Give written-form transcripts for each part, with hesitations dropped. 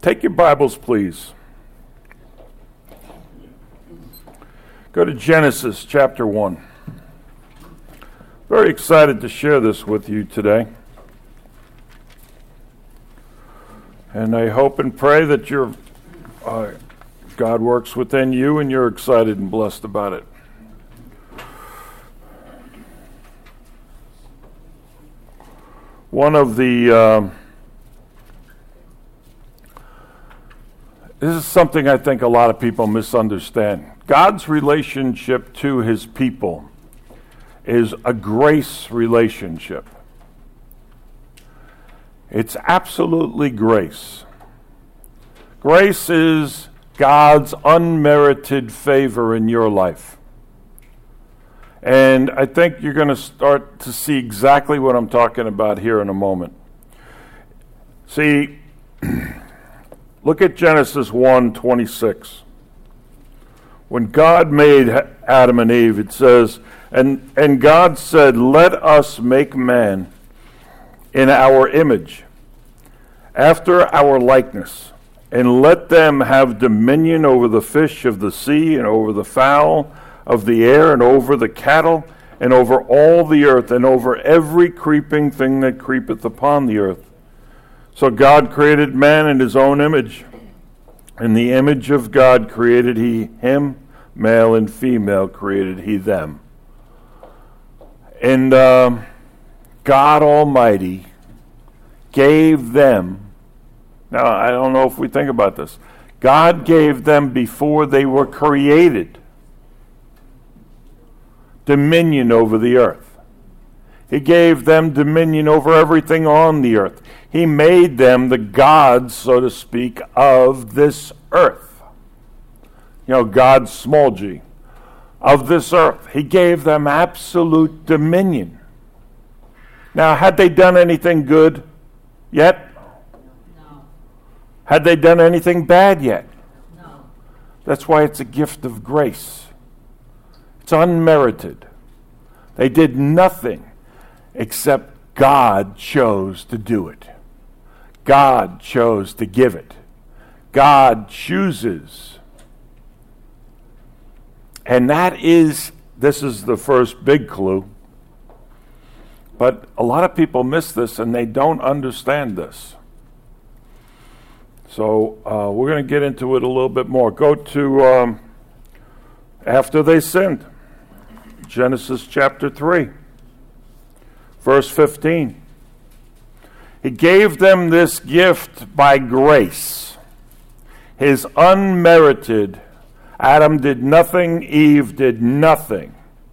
Take your Bibles, please. Go to Genesis chapter 1. Very excited to share this with you today. And I hope and pray that God works within you and you're excited and blessed about it. One of the this is something I think a lot of people misunderstand. God's relationship to his people is a grace relationship. It's absolutely grace. Grace is God's unmerited favor in your life. And I think you're going to start to see exactly what I'm talking about here in a moment. See, look at Genesis 1:26. When God made Adam and Eve, it says, and God said, "Let us make man in our image, after our likeness, and let them have dominion over the fish of the sea, and over the fowl of the air, and over the cattle, and over all the earth, and over every creeping thing that creepeth upon the earth." So God created man in his own image. In the image of God created he him, male and female created he them. And God Almighty gave them, now I don't know if we think about this, God gave them before they were created dominion over the earth. He gave them dominion over everything on the earth. He made them the gods, so to speak, of this earth. You know, God's small g, of this earth. He gave them absolute dominion. Now, had they done anything good yet? No. Had they done anything bad yet? No. That's why it's a gift of grace. It's unmerited. They did nothing except God chose to do it. God chose to give it. God chooses. And this is the first big clue. But a lot of people miss this and they don't understand this. So we're going to get into it a little bit more. Go to after they sinned. Genesis chapter 3, verse 15. He gave them this gift by grace, his unmerited. Adam did nothing, Eve did nothing.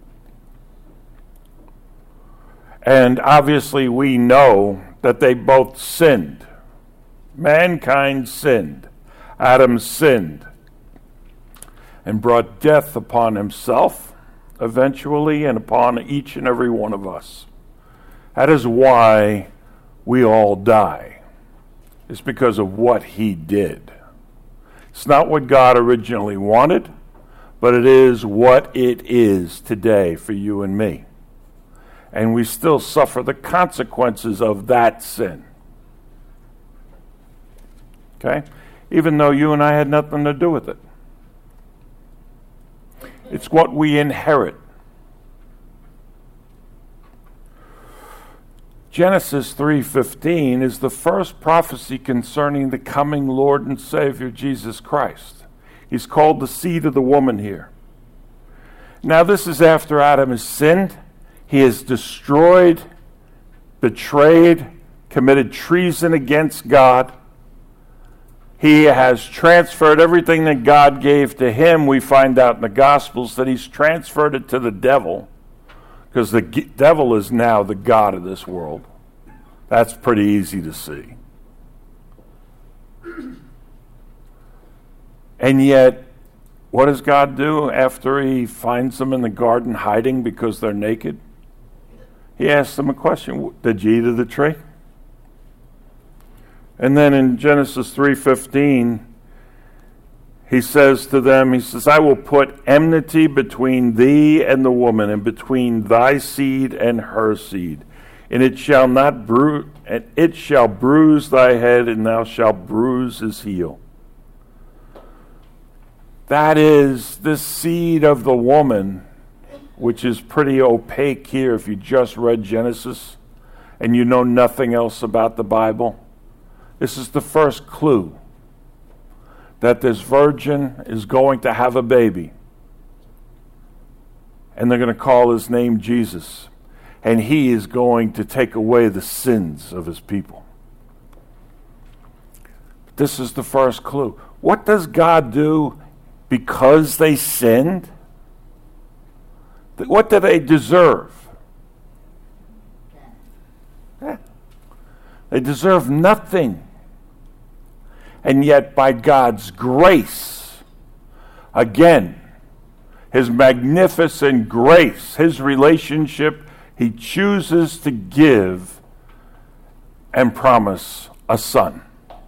And obviously we know that they both sinned. Mankind sinned. Adam sinned and brought death upon himself eventually and upon each and every one of us. That is why we all die. It's because of what he did. It's not what God originally wanted, but it is what it is today for you and me. And we still suffer the consequences of that sin. Okay? Even though you and I had nothing to do with it. It's what we inherit. Genesis 3:15 is the first prophecy concerning the coming Lord and Savior Jesus Christ. He's called the seed of the woman here. Now this is after Adam has sinned. He has destroyed, betrayed, committed treason against God. He has transferred everything that God gave to him. We find out in the Gospels that he's transferred it to the devil, because the devil is now the god of this world. That's pretty easy to see. And yet, what does God do after he finds them in the garden hiding because they're naked? He asks them a question. Did you eat of the tree? And then in Genesis 3:15, he says to them, he says, "I will put enmity between thee and the woman, and between thy seed and her seed. And it shall not bruise and it shall bruise thy head, and thou shalt bruise his heel. That is the seed of the woman, which is pretty opaque here if you just read Genesis and you know nothing else about the Bible. This is the first clue that this virgin is going to have a baby. And they're going to call his name Jesus. And he is going to take away the sins of his people. This is the first clue. What does God do because they sinned? What do they deserve? They deserve nothing. And yet by God's grace, again, his magnificent grace, his relationship, he chooses to give and promise a son.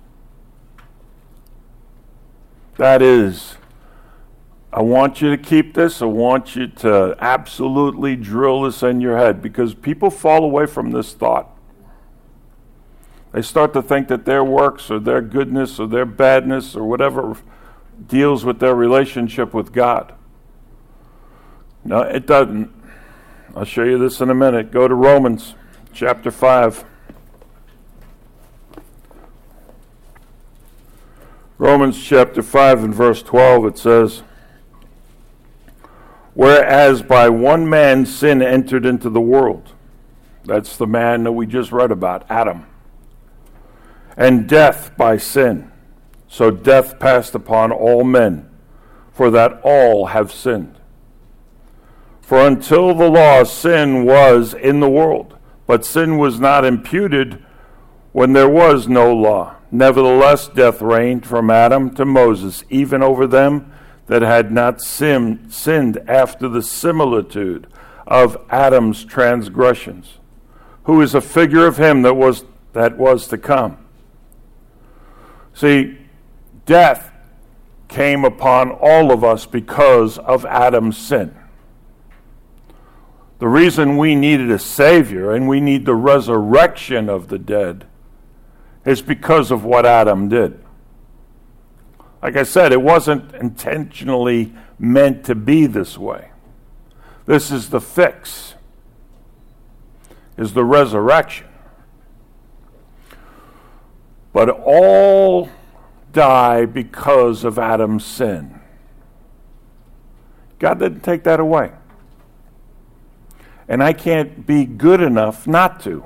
That is, I want you to keep this. I want you to absolutely drill this in your head, because people fall away from this thought. They start to think that their works or their goodness or their badness or whatever deals with their relationship with God. No, it doesn't. I'll show you this in a minute. Go to Romans chapter 5. Romans chapter 5 and verse 12, it says, whereas by one man sin entered into the world. That's the man that we just read about, Adam. And death by sin. So death passed upon all men, for that all have sinned. For until the law, sin was in the world, but sin was not imputed when there was no law. Nevertheless, death reigned from Adam to Moses, even over them that had not sinned after the similitude of Adam's transgressions, who is a figure of him that was to come. See, death came upon all of us because of Adam's sin. The reason we needed a Savior and we need the resurrection of the dead is because of what Adam did. Like I said, it wasn't intentionally meant to be this way. This is the fix, is the resurrection. But all die because of Adam's sin. God didn't take that away. And I can't be good enough not to.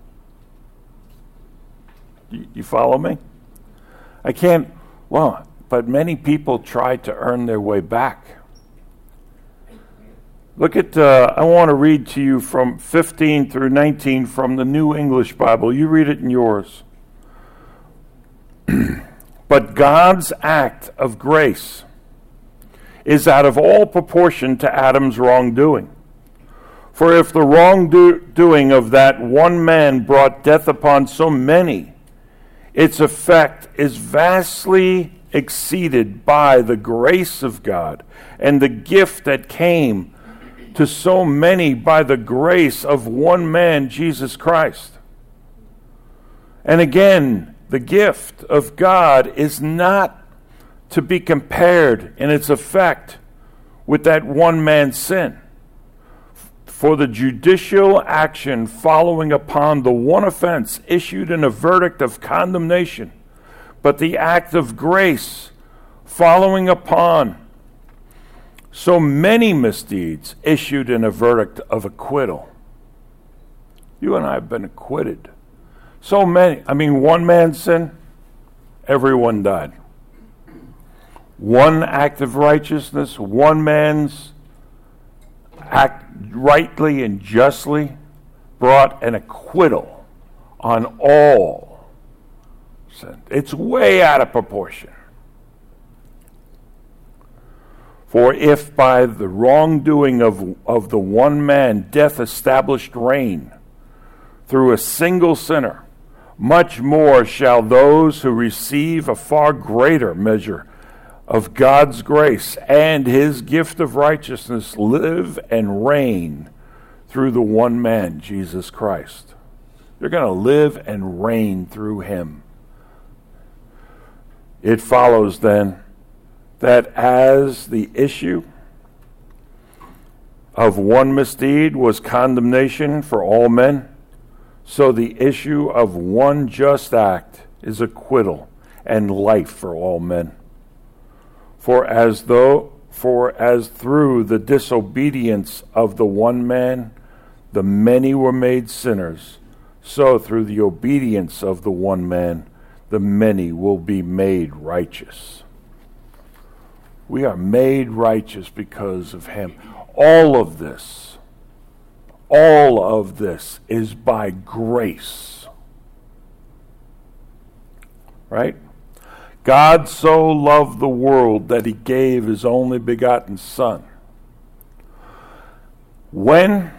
You follow me? I can't, but many people try to earn their way back. Look at, I want to read to you from 15 through 19 from the New English Bible. You read it in yours. But God's act of grace is out of all proportion to Adam's wrongdoing. For if the wrongdoing of that one man brought death upon so many, its effect is vastly exceeded by the grace of God and the gift that came to so many by the grace of one man, Jesus Christ. And again, the gift of God is not to be compared in its effect with that one man's sin. For the judicial action following upon the one offense issued in a verdict of condemnation, but the act of grace following upon so many misdeeds issued in a verdict of acquittal. You and I have been acquitted. So many. One man's sin, everyone died. One act of righteousness, one man's act rightly and justly brought an acquittal on all sin. It's way out of proportion. For if by the wrongdoing of the one man death established reign through a single sinner, much more shall those who receive a far greater measure of God's grace and his gift of righteousness live and reign through the one man, Jesus Christ. You're going to live and reign through him. It follows then that as the issue of one misdeed was condemnation for all men, so the issue of one just act is acquittal and life for all men. For as through the disobedience of the one man, the many were made sinners, so through the obedience of the one man, the many will be made righteous. We are made righteous because of him. All of this is by grace. Right? God so loved the world that he gave his only begotten Son. When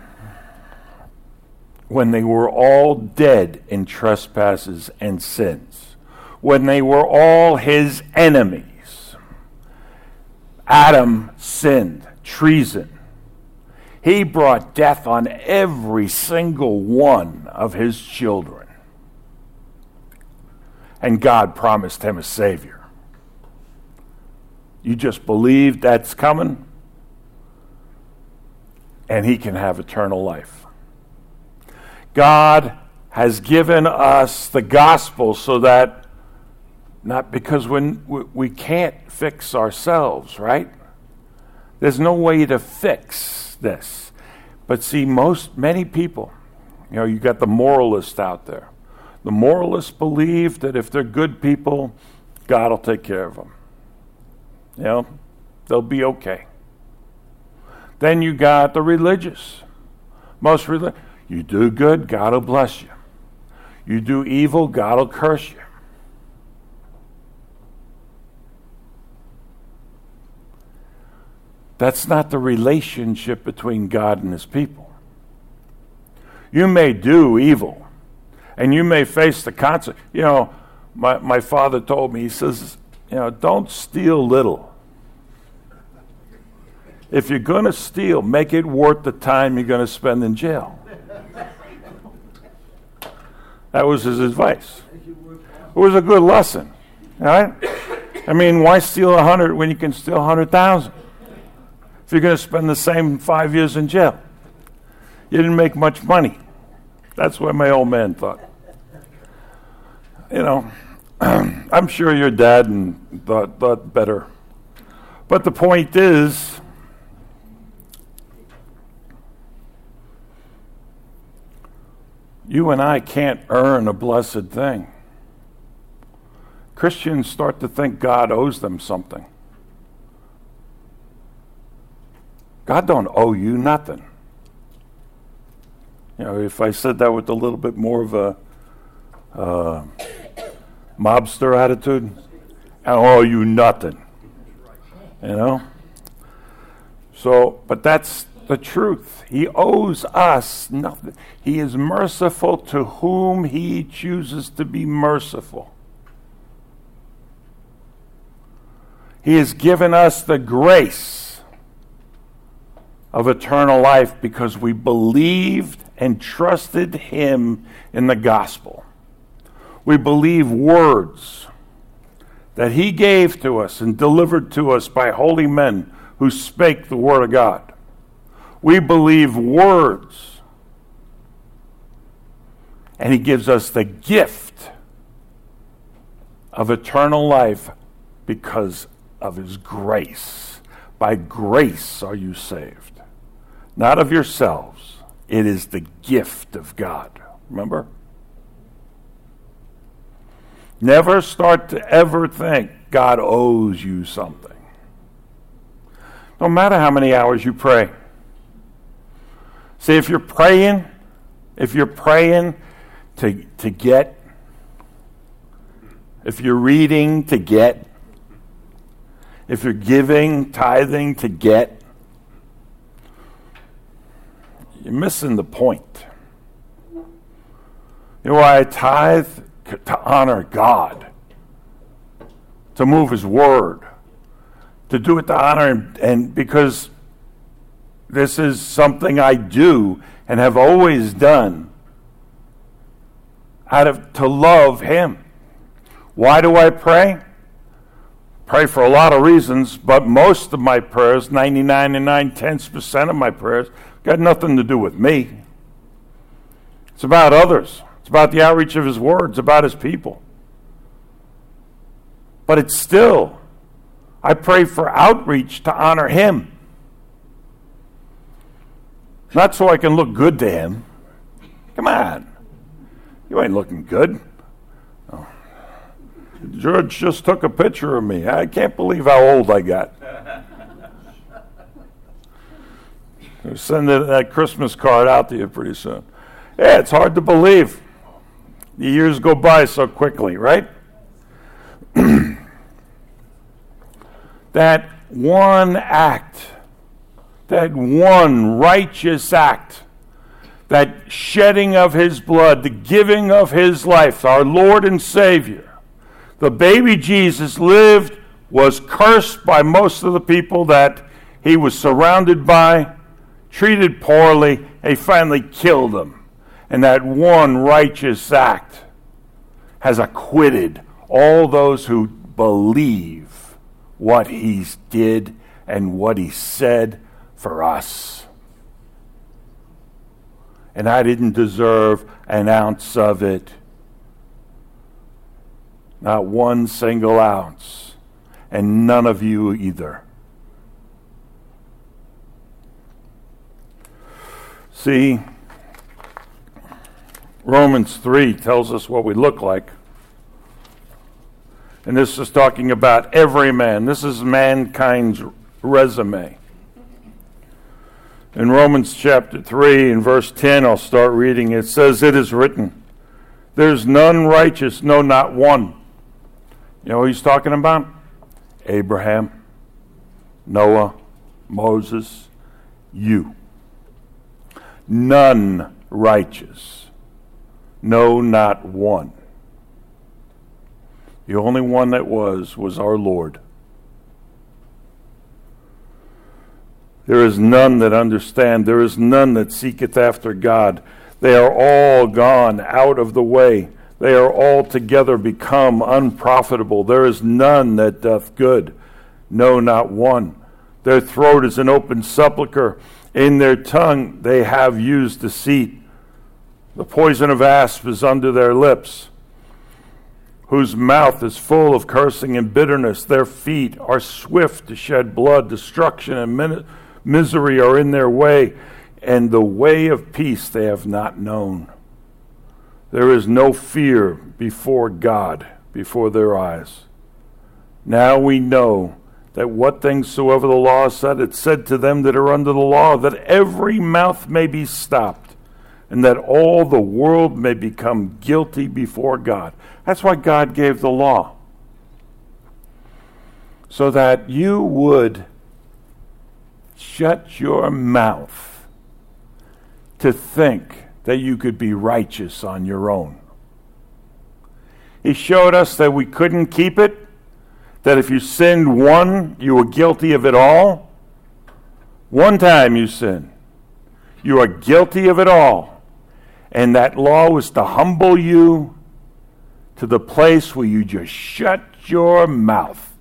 they were all dead in trespasses and sins, when they were all his enemies, Adam sinned, treason. He brought death on every single one of his children. And God promised him a Savior. You just believe that's coming, and he can have eternal life. God has given us the gospel so that, not because we can't fix ourselves, right? There's no way to fix this. But see, many people, you got the moralists out there. The moralists believe that if they're good people, God will take care of them. They'll be okay. Then you got the religious. You do good, God will bless you. You do evil, God will curse you. That's not the relationship between God and his people. You may do evil, and you may face the consequence. My father told me, he says, don't steal little. If you're going to steal, make it worth the time you're going to spend in jail. That was his advice. It was a good lesson, all right? I mean, why steal 100 when you can steal 100,000? If you're going to spend the same 5 years in jail. You didn't make much money. That's what my old man thought. I'm sure your dad thought better. But the point is, you and I can't earn a blessed thing. Christians start to think God owes them something. God don't owe you nothing. If I said that with a little bit more of a mobster attitude, I don't owe you nothing. So, but that's the truth. He owes us nothing. He is merciful to whom he chooses to be merciful. He has given us the grace of eternal life because we believed and trusted him in the gospel. We believe words that he gave to us and delivered to us by holy men who spake the word of God. We believe words, and he gives us the gift of eternal life because of his grace. By grace are you saved. Not of yourselves. It is the gift of God. Remember? Never start to ever think God owes you something. No matter how many hours you pray. See, if you're praying to get, if you're reading to get, if you're giving, tithing to get, you're missing the point. You know why I tithe? To honor God, to move his word, to do it to honor him, and because this is something I do and have always done to love him. Why do I pray? Pray for a lot of reasons, but most of my prayers, 99 and 9/10% of my prayers, got nothing to do with me. It's about others. It's about the outreach of his word. It's about his people. But it's still, I pray for outreach to honor him. Not so I can look good to him. Come on. You ain't looking good. Oh. George just took a picture of me. I can't believe how old I got. I'll send that Christmas card out to you pretty soon. Yeah, it's hard to believe. The years go by so quickly, right? That one act, that one righteous act, that shedding of his blood, the giving of his life, our Lord and Savior, the baby Jesus lived, was cursed by most of the people that he was surrounded by, treated poorly, they finally killed him. And that one righteous act has acquitted all those who believe what he did and what he said for us. And I didn't deserve an ounce of it. Not one single ounce. And none of you either. See, Romans 3 tells us what we look like. And this is talking about every man. This is mankind's resume. In Romans chapter 3 and verse 10, I'll start reading. It says, "It is written, there's none righteous, no, not one." You know who he's talking about? Abraham, Noah, Moses, you. None righteous. No, not one. The only one that was our Lord. There is none that understand. There is none that seeketh after God. They are all gone out of the way. They are altogether become unprofitable. There is none that doth good. No, not one. Their throat is an open sepulchre. In their tongue they have used deceit. The poison of asp is under their lips, whose mouth is full of cursing and bitterness. Their feet are swift to shed blood. Destruction and misery are in their way, and the way of peace they have not known. There is no fear before God, before their eyes. Now we know that what things soever the law said, it said to them that are under the law, that every mouth may be stopped, and that all the world may become guilty before God. That's why God gave the law. So that you would shut your mouth to think that you could be righteous on your own. He showed us that we couldn't keep it, that if you sinned one, you were guilty of it all. One time you sin, you are guilty of it all. And that law was to humble you to the place where you just shut your mouth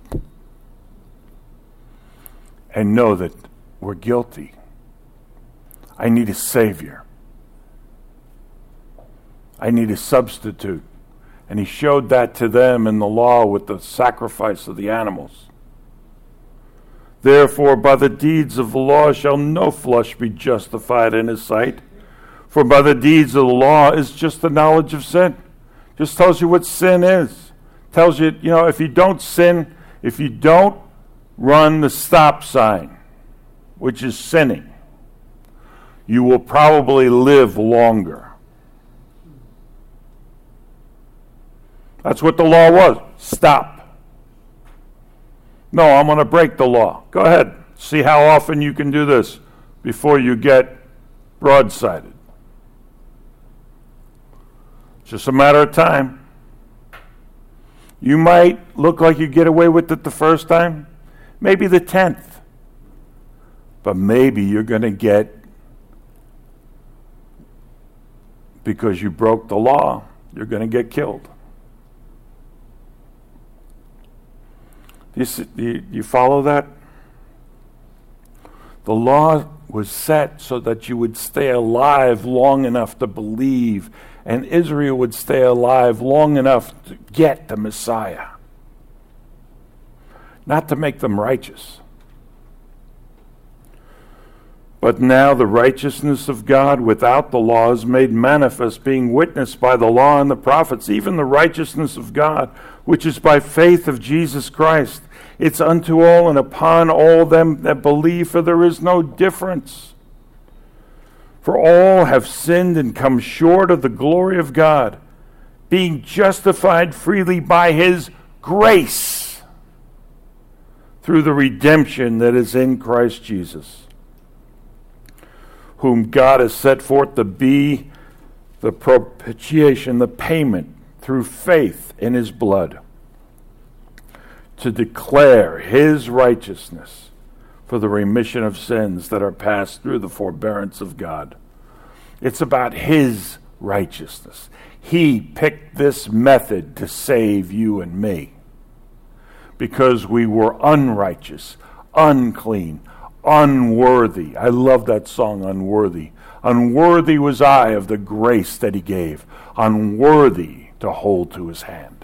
and know that we're guilty. I need a Savior. I need a substitute. And he showed that to them in the law with the sacrifice of the animals. Therefore, by the deeds of the law shall no flesh be justified in his sight. For by the deeds of the law is just the knowledge of sin. Just tells you what sin is. Tells you, if you don't sin, if you don't run the stop sign, which is sinning, you will probably live longer. That's what the law was. Stop. No, I'm going to break the law. Go ahead. See how often you can do this before you get broadsided. It's just a matter of time. You might look like you get away with it the first time, maybe the 10th. But maybe you're going to get, because you broke the law, you're going to get killed. Do you follow that? The law was set so that you would stay alive long enough to believe, and Israel would stay alive long enough to get the Messiah. Not to make them righteous. But now the righteousness of God without the law is made manifest, being witnessed by the law and the prophets, even the righteousness of God, which is by faith of Jesus Christ. It's unto all and upon all them that believe, for there is no difference. For all have sinned and come short of the glory of God, being justified freely by his grace through the redemption that is in Christ Jesus, whom God has set forth to be the propitiation, the payment through faith in his blood, to declare his righteousness for the remission of sins that are passed through the forbearance of God. It's about his righteousness. He picked this method to save you and me because we were unrighteous, unclean, unworthy. I love that song, Unworthy. Unworthy was I of the grace that he gave, unworthy to hold to his hand.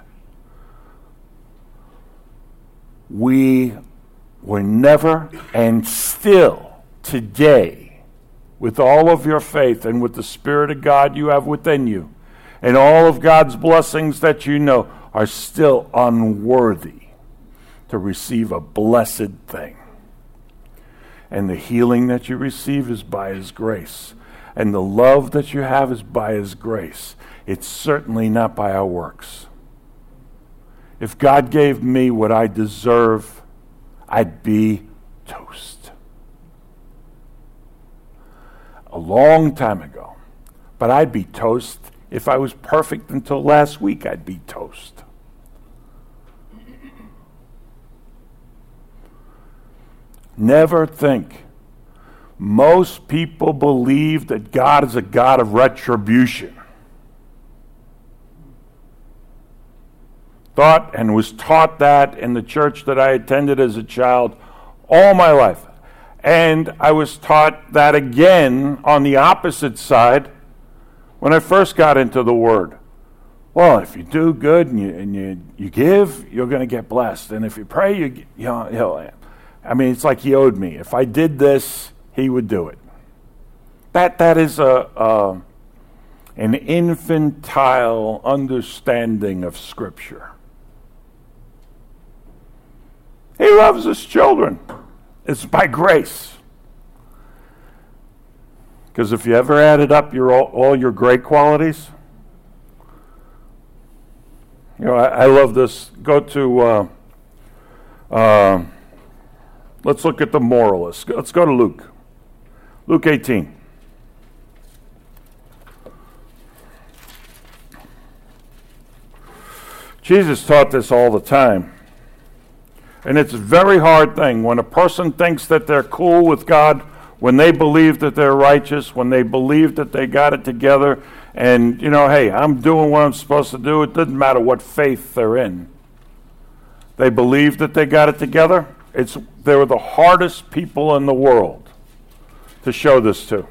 We were never, and still today, with all of your faith and with the Spirit of God you have within you, and all of God's blessings that you know, are still unworthy to receive a blessed thing. And the healing that you receive is by his grace. And the love that you have is by his grace. It's certainly not by our works. If God gave me what I deserve, I'd be toast. A long time ago. But I'd be toast. If I was perfect until last week, I'd be toast. Never think. Most people believe that God is a God of retribution. Thought and was taught that in the church that I attended as a child all my life. And I was taught that again on the opposite side when I first got into the Word. Well, if you do good and you give, you're going to get blessed. And if you pray, it's like he owed me. If I did this, he would do it. That is an infantile understanding of Scripture. He loves his children. It's by grace. Because if you ever added up all your great qualities, I love this. Go to, let's look at the moralist. Let's go to Luke. Luke 18. Jesus taught this all the time. And it's a very hard thing when a person thinks that they're cool with God, when they believe that they're righteous, when they believe that they got it together, and, hey, I'm doing what I'm supposed to do. It doesn't matter what faith they're in. They believe that they got it together. They were the hardest people in the world to show this to.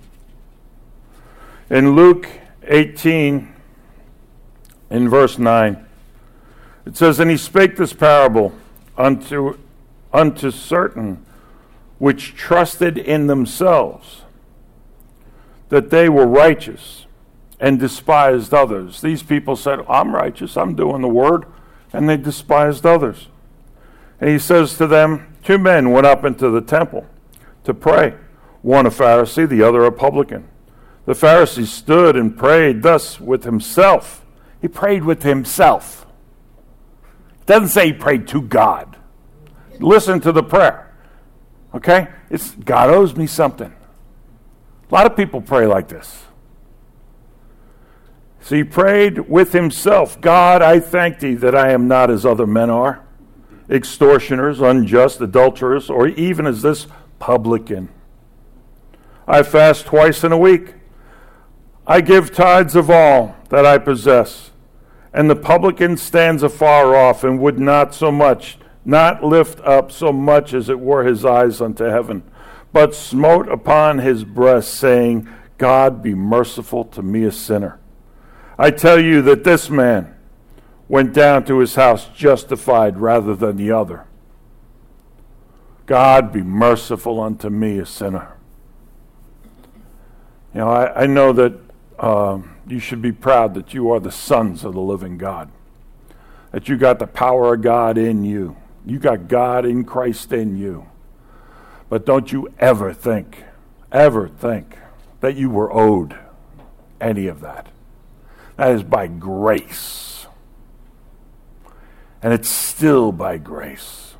In Luke 18, in verse 9, it says, "And he spake this parable unto certain which trusted in themselves that they were righteous and despised others." These people said, I'm righteous, I'm doing the word, and they despised others. And he says to them, 2 men went up into the temple to pray, one a Pharisee, the other a publican. The Pharisee stood and prayed thus with himself. He prayed with himself. It doesn't say he prayed to God. Listen to the prayer. Okay? It's God owes me something. A lot of people pray like this. So he prayed with himself, God, I thank thee that I am not as other men are, extortioners, unjust, adulterers, or even as this publican. I fast twice in a week. I give tithes of all that I possess. And the publican stands afar off and would not lift up so much as it were his eyes unto heaven, but smote upon his breast, saying, God be merciful to me a sinner. I tell you that this man went down to his house justified rather than the other. God be merciful unto me a sinner. You know, I know that you should be proud that you are the sons of the living God, that you got the power of God in you. You got God in Christ in you. But don't you ever think that you were owed any of that. That is by grace. And it's still by grace.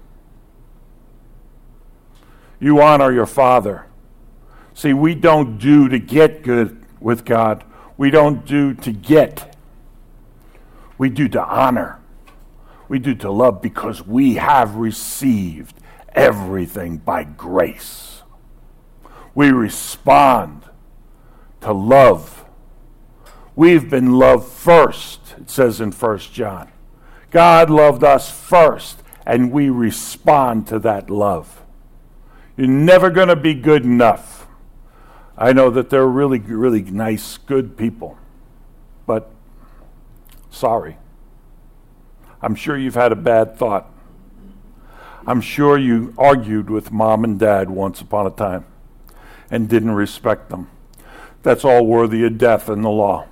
You honor your father. See, we don't do to get good with God. We don't do to get. We do to honor. We do to love because we have received everything by grace. We respond to love. We've been loved first, it says in 1 John. God loved us first, and we respond to that love. You're never going to be good enough. I know that they're really, really nice, good people, but sorry. I'm sure you've had a bad thought. I'm sure you argued with mom and dad once upon a time and didn't respect them. That's all worthy of death in the law.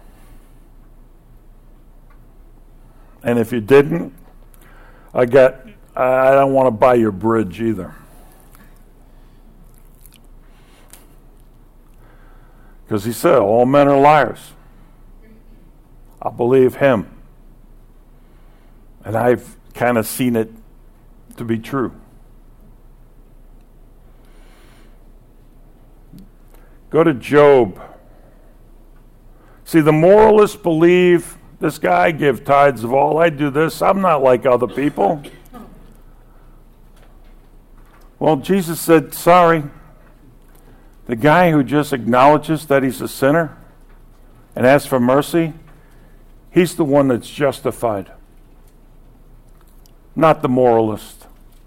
And if you didn't, I don't want to buy your bridge either. Because he said, all men are liars. I believe him. And I've kind of seen it to be true. Go to Job. See, the moralists believe, this guy give tithes of all. I do this. I'm not like other people. Well, Jesus said, sorry. The guy who just acknowledges that he's a sinner and asks for mercy, he's the one that's justified, not the moralist.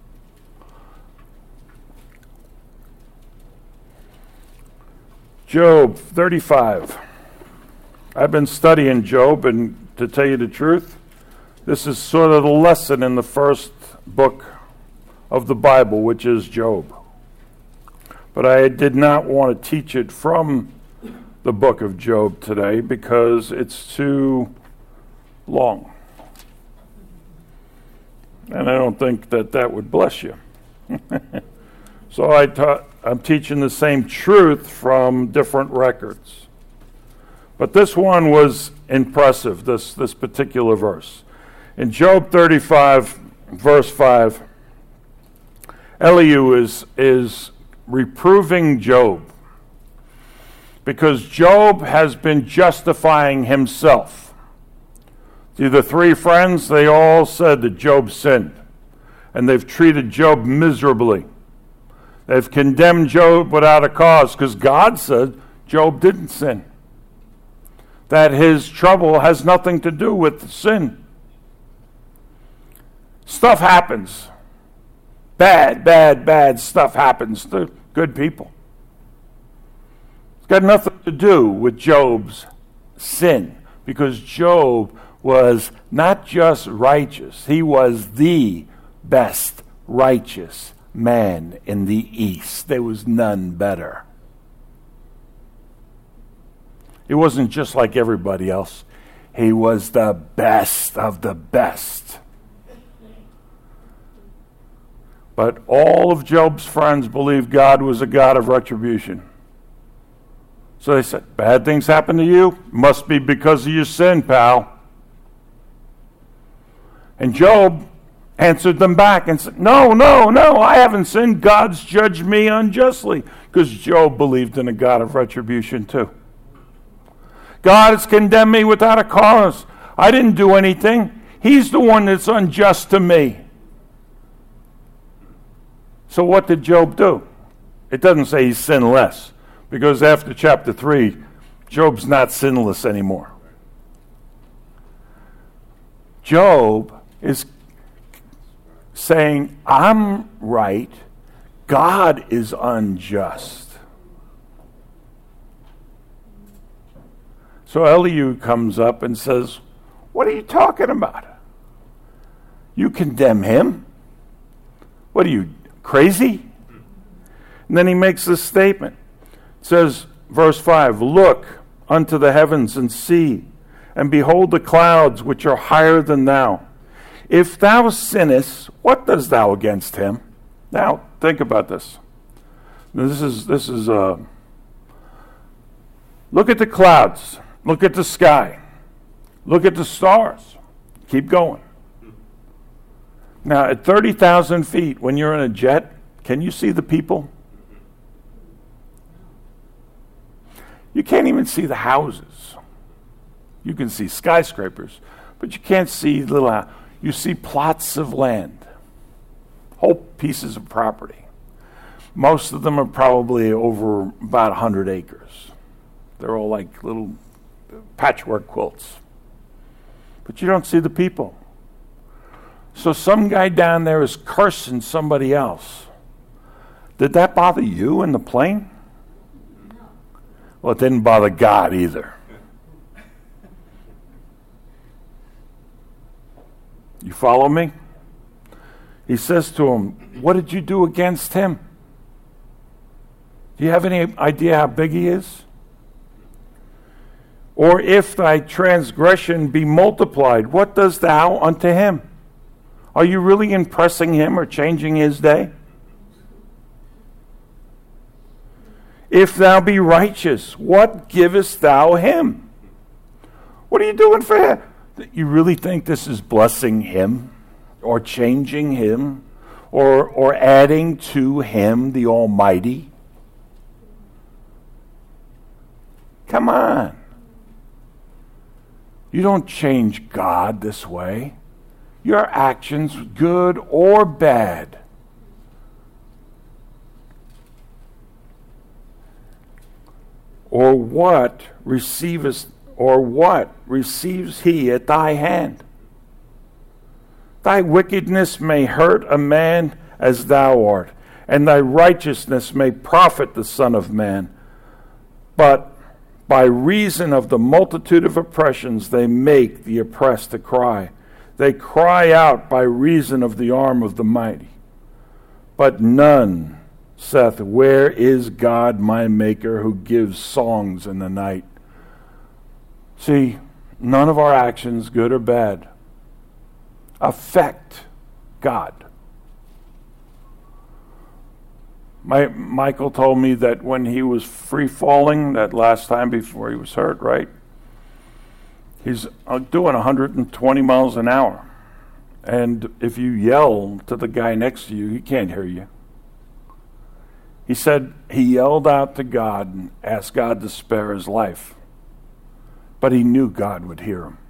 Job 35. I've been studying Job, and to tell you the truth, this is sort of the lesson in the first book of the Bible, which is Job. But I did not want to teach it from the book of Job today because it's too long. And I don't think that would bless you. So I'm teaching the same truth from different records. But this one was impressive, this particular verse. In Job 35, verse 5, Elihu is reproving Job because Job has been justifying himself. See, the three friends, they all said that Job sinned, and they've treated Job miserably. They've condemned Job without a cause because God said Job didn't sin, that his trouble has nothing to do with sin. Stuff happens. Bad stuff happens to good people. It's got nothing to do with Job's sin, because Job was not just righteous, he was the best righteous man in the East. There was none better. He wasn't just like everybody else. He was the best of the best. But all of Job's friends believed God was a God of retribution. So they said, bad things happen to you? Must be because of your sin, pal. And Job answered them back and said, no, I haven't sinned. God's judged me unjustly. Because Job believed in a God of retribution too. God has condemned me without a cause. I didn't do anything. He's the one that's unjust to me. So what did Job do? It doesn't say he's sinless, because after chapter 3, Job's not sinless anymore. Job is saying, I'm right, God is unjust. So Elihu comes up and says, what are you talking about? You condemn him? What are you, crazy? And then he makes this statement. It says, verse 5, look unto the heavens and see, and behold the clouds which are higher than thou. If thou sinnest, what dost thou against him? Now, think about this. This is look at the clouds. Look at the sky. Look at the stars. Keep going. Now, at 30,000 feet, when you're in a jet, can you see the people? You can't even see the houses. You can see skyscrapers, but you can't see little. You see plots of land, whole pieces of property. Most of them are probably over about 100 acres. They're all like little patchwork quilts. But you don't see the people. So some guy down there is cursing somebody else. Did that bother you in the plane? No. Well, it didn't bother God either. You follow me? He says to him, what did you do against him? Do you have any idea how big he is? Or if thy transgression be multiplied, what dost thou unto him? Are you really impressing him or changing his day? If thou be righteous, what givest thou him? What are you doing for him? You really think this is blessing him or changing him or adding to him the Almighty? Come on. You don't change God this way. Your actions, good or bad. Or what receives he at thy hand? Thy wickedness may hurt a man as thou art, and thy righteousness may profit the Son of Man. But by reason of the multitude of oppressions, they make the oppressed to cry. They cry out by reason of the arm of the mighty. But none saith, where is God my Maker, who gives songs in the night? See, none of our actions, good or bad, affect God. Michael told me that when he was free falling, that last time before he was hurt, right? He's doing 120 miles an hour. And if you yell to the guy next to you, he can't hear you. He said he yelled out to God and asked God to spare his life. But he knew God would hear him.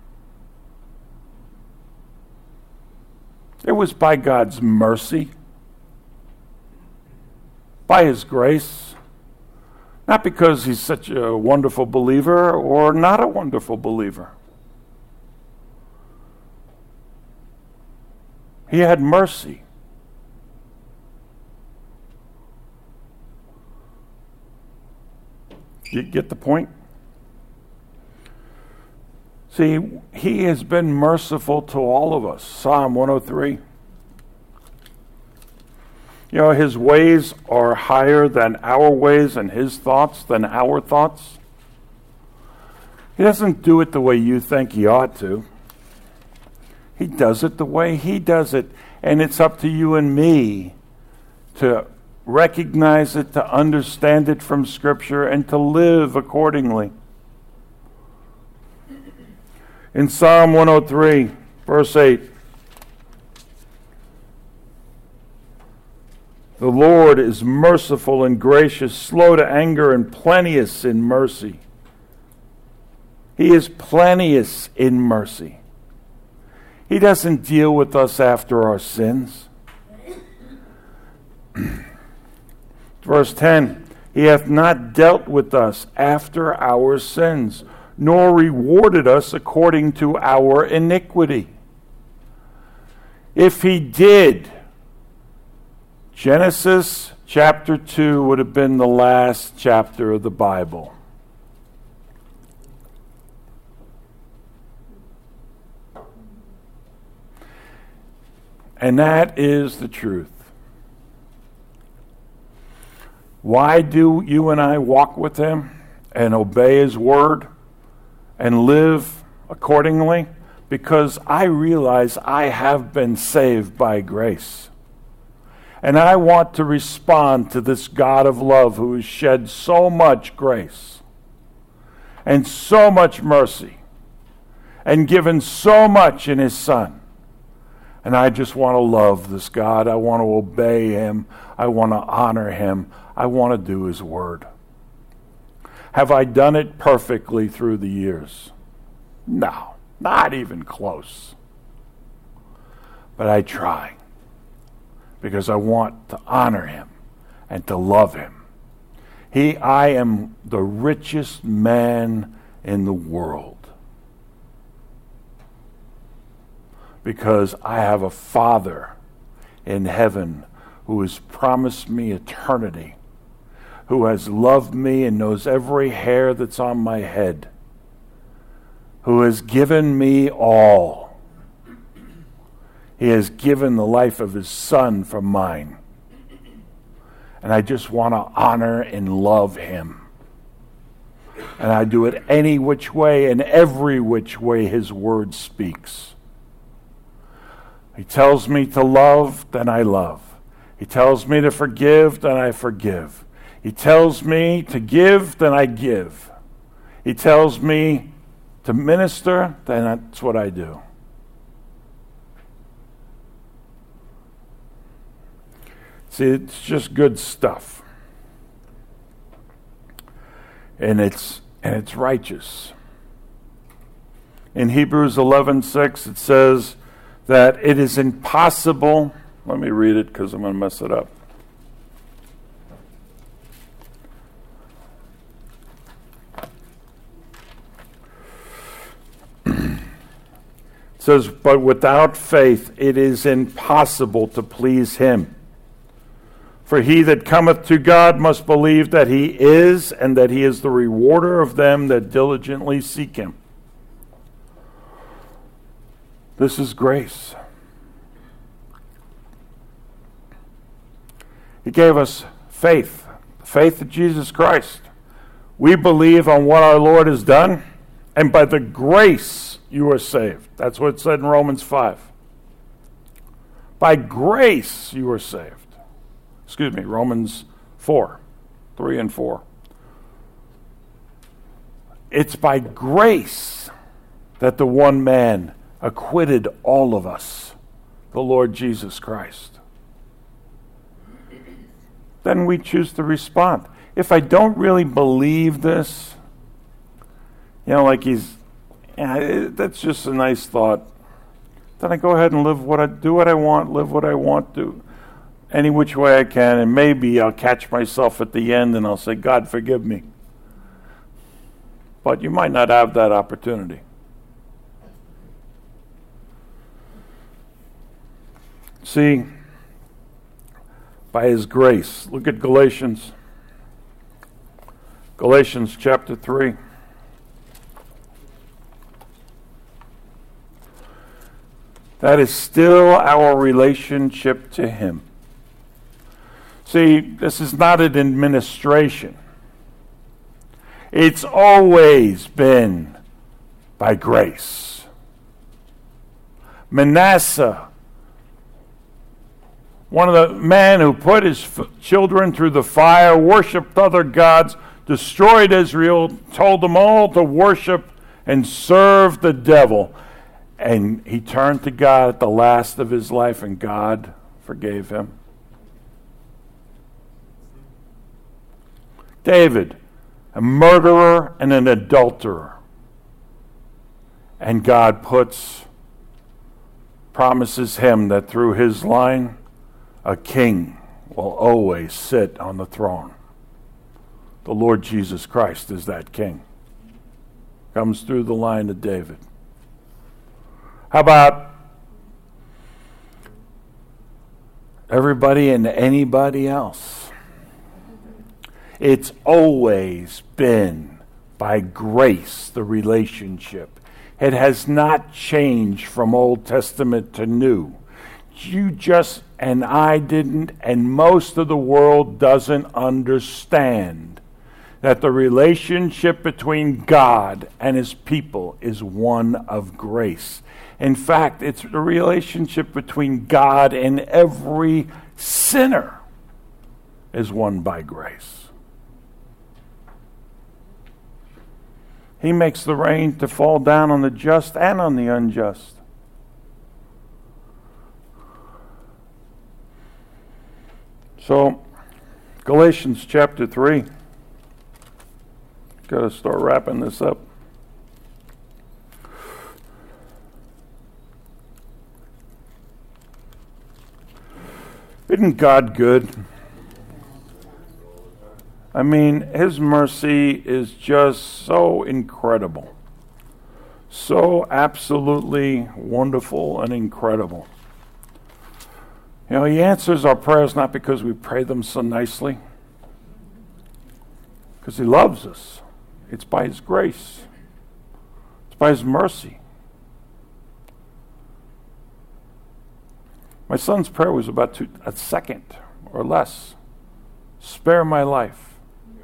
It was by God's mercy, by his grace, not because he's such a wonderful believer or not a wonderful believer. He had mercy. You get the point? See, he has been merciful to all of us. Psalm 103. You know, his ways are higher than our ways and his thoughts than our thoughts. He doesn't do it the way you think he ought to. He does it the way he does it. And it's up to you and me to recognize it, to understand it from Scripture, and to live accordingly. In Psalm 103, verse 8, the Lord is merciful and gracious, slow to anger, and plenteous in mercy. He is plenteous in mercy. He doesn't deal with us after our sins. Verse 10, he hath not dealt with us after our sins, nor rewarded us according to our iniquity. If he did, Genesis chapter 2 would have been the last chapter of the Bible. And that is the truth. Why do you and I walk with him and obey his word and live accordingly? Because I realize I have been saved by grace. And I want to respond to this God of love who has shed so much grace and so much mercy and given so much in his Son. And I just want to love this God. I want to obey him. I want to honor him. I want to do his word. Have I done it perfectly through the years? No, not even close. But I try because I want to honor him and to love him. I am the richest man in the world because I have a Father in heaven who has promised me eternity, who has loved me and knows every hair that's on my head, who has given me all. He has given the life of his Son for mine. And I just want to honor and love him. And I do it any which way and every which way his word speaks. He tells me to love, then I love. He tells me to forgive, then I forgive. He tells me to give, then I give. He tells me to minister, then that's what I do. See, it's just good stuff. And it's righteous. In Hebrews 11:6 it says that it is impossible. Let me read it because I'm going to mess it up. It says, but without faith it is impossible to please him. For he that cometh to God must believe that he is, and that he is the rewarder of them that diligently seek him. This is grace. He gave us faith, the faith of Jesus Christ. We believe on what our Lord has done, and by the grace you are saved. That's what it said in Romans 5. By grace you are saved. Romans 4, 3 and 4. It's by grace that the one man acquitted all of us, the Lord Jesus Christ. Then we choose to respond. If I don't really believe this, like that's just a nice thought, then I go ahead and do what I want, live what I want to, any which way I can, and maybe I'll catch myself at the end and I'll say, God, forgive me. But you might not have that opportunity. See, by his grace, look at Galatians chapter 3. That is still our relationship to him. See, this is not an administration. It's always been by grace. Manasseh, one of the men who put his children through the fire, worshipped other gods, destroyed Israel, told them all to worship and serve the devil. And he turned to God at the last of his life, and God forgave him. David, a murderer and an adulterer. And God promises him that through his line, a king will always sit on the throne. The Lord Jesus Christ is that king. Comes through the line of David. How about everybody and anybody else. It's always been by grace, the relationship. It has not changed from Old Testament to New. You just, and I didn't, and most of the world doesn't understand that the relationship between God and his people is one of grace. In fact, it's the relationship between God and every sinner is one by grace. He makes the rain to fall down on the just and on the unjust. So, Galatians chapter 3. Got to start wrapping this up. Isn't God good? I mean, his mercy is just so incredible. So absolutely wonderful and incredible. You know, he answers our prayers not because we pray them so nicely, because he loves us. It's by his grace. It's by his mercy. My son's prayer was about a second or less. Spare my life.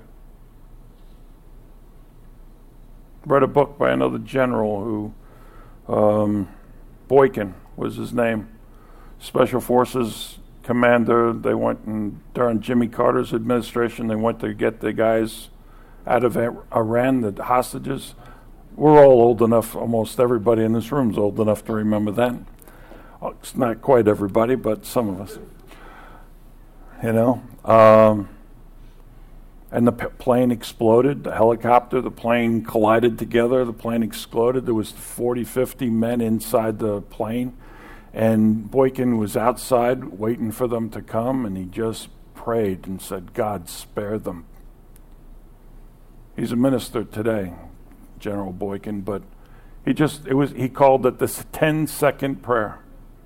Read a book by another general who, Boykin was his name, Special Forces commander. They went during Jimmy Carter's administration, they went to get the guys out of Iran, the hostages. We're all old enough, almost everybody in this room is old enough to remember that. It's not quite everybody, but some of us. You know? And the plane exploded, the helicopter, the plane collided together, the plane exploded. There was 40, 50 men inside the plane. And Boykin was outside waiting for them to come, and he just prayed and said, God, spare them. He's a minister today, General Boykin, but he called it this 10-second prayer.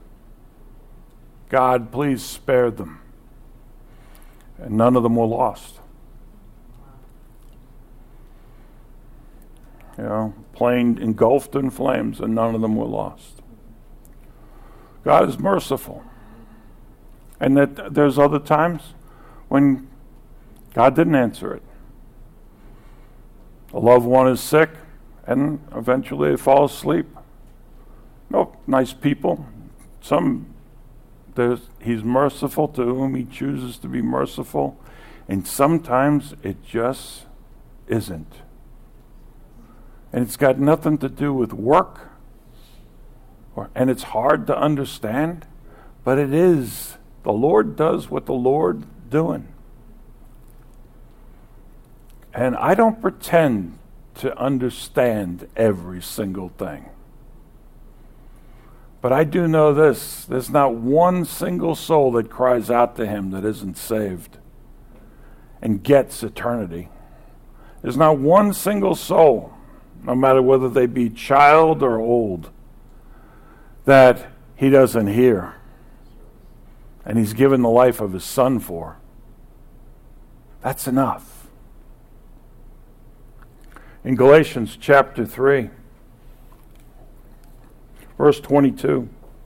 God, please spare them. And none of them were lost. You know, plane engulfed in flames, and none of them were lost. God is merciful. And that there's other times when God didn't answer it. A loved one is sick, and eventually they fall asleep. No, nice people. He's merciful to whom he chooses to be merciful, and sometimes it just isn't. And it's got nothing to do with work, and it's hard to understand, but it is. The Lord does what the Lord doing. And I don't pretend to understand every single thing. But I do know this. There's not one single soul that cries out to him that isn't saved and gets eternity. There's not one single soul, no matter whether they be child or old, that he doesn't hear. And he's given the life of his son for. That's enough. In Galatians chapter 3, verse 22,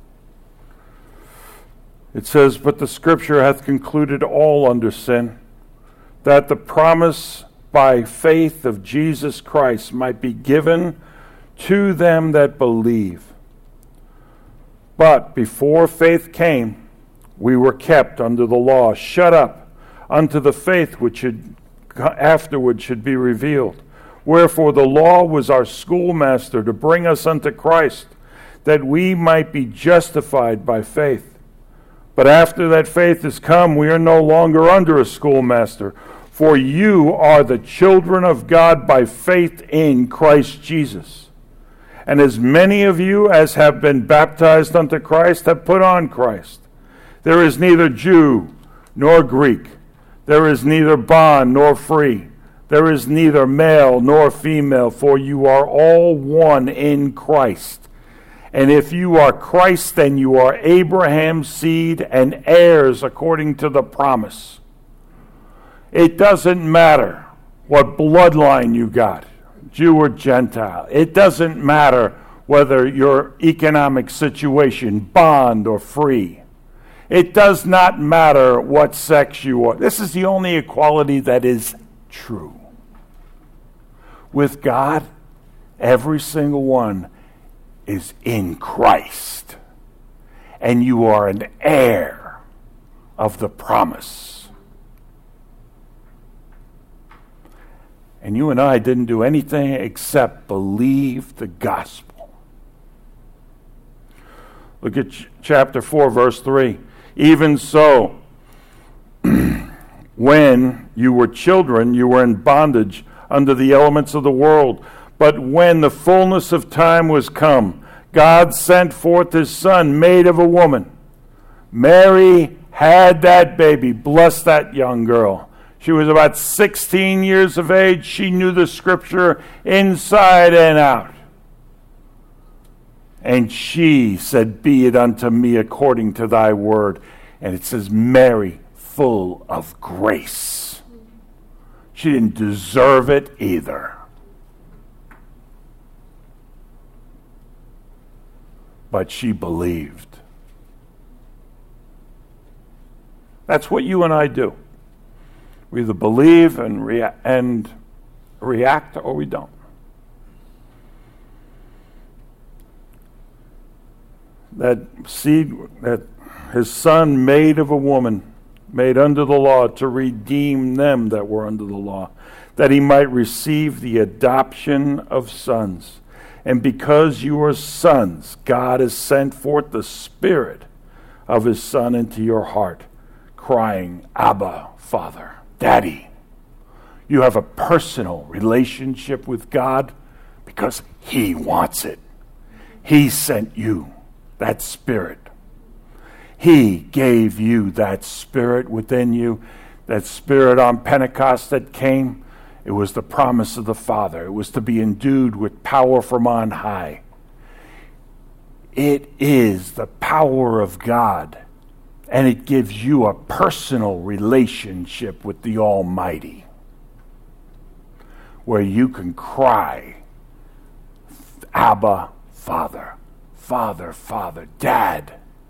it says, But the Scripture hath concluded all under sin, that the promise by faith of Jesus Christ might be given to them that believe. But before faith came, we were kept under the law, shut up unto the faith which afterward should be revealed. Wherefore the law was our schoolmaster to bring us unto Christ, that we might be justified by faith. But after that faith is come, we are no longer under a schoolmaster. For you are the children of God by faith in Christ Jesus. And as many of you as have been baptized unto Christ have put on Christ. There is neither Jew nor Greek. There is neither bond nor free. There is neither male nor female, for you are all one in Christ. And if you are Christ, then you are Abraham's seed and heirs according to the promise. It doesn't matter what bloodline you got, Jew or Gentile. It doesn't matter whether your economic situation, bond or free. It does not matter what sex you are. This is the only equality that is true. With God, every single one is in Christ, and you are an heir of the promise. And you and I didn't do anything except believe the gospel. Look at chapter 4, verse 3. Even so, when you were children, you were in bondage under the elements of the world. But when the fullness of time was come, God sent forth his Son, made of a woman. Mary had that baby. Bless that young girl. She was about 16 years of age. She knew the scripture inside and out. And she said, "Be it unto me according to thy word." And it says, Mary, full of grace. She didn't deserve it either. But she believed. That's what you and I do. We either believe and react or we don't. That seed, that his Son made of a woman, made under the law to redeem them that were under the law, that he might receive the adoption of sons. And because you are sons, God has sent forth the Spirit of his Son into your heart, crying, Abba, Father, Daddy. You have a personal relationship with God because he wants it. He sent you that Spirit. He gave you that Spirit within you, that Spirit on Pentecost that came. It was the promise of the Father. It was to be endued with power from on high. It is the power of God, and it gives you a personal relationship with the Almighty, where you can cry, Abba, Father, Father, Father, Dad.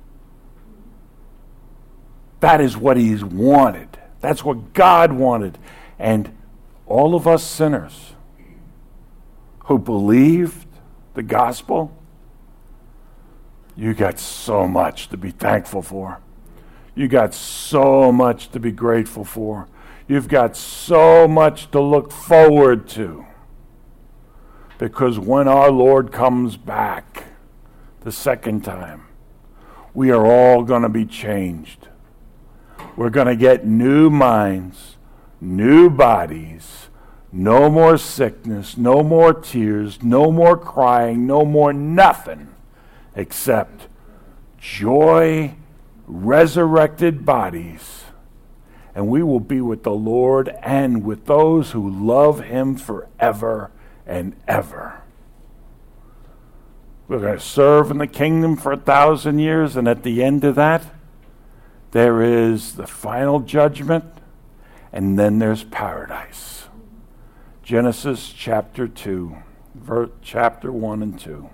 That is what he's wanted. That's what God wanted. And all of us sinners who believed the gospel, you got so much to be thankful for. You got so much to be grateful for. You've got so much to look forward to. Because when our Lord comes back the second time, we are all going to be changed. We're going to get new minds, new bodies, no more sickness, no more tears, no more crying, no more nothing except joy, resurrected bodies. And we will be with the Lord and with those who love him forever and ever. We're going to serve in the kingdom for 1,000 years, and at the end of that, there is the final judgment, and then there's paradise. Genesis chapter 2, chapter 1 and 2.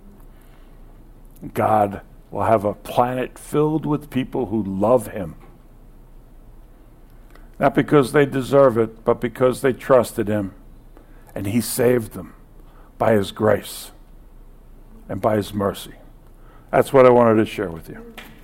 God will have a planet filled with people who love him. Not because they deserve it, but because they trusted him, and he saved them by his grace and by his mercy. That's what I wanted to share with you.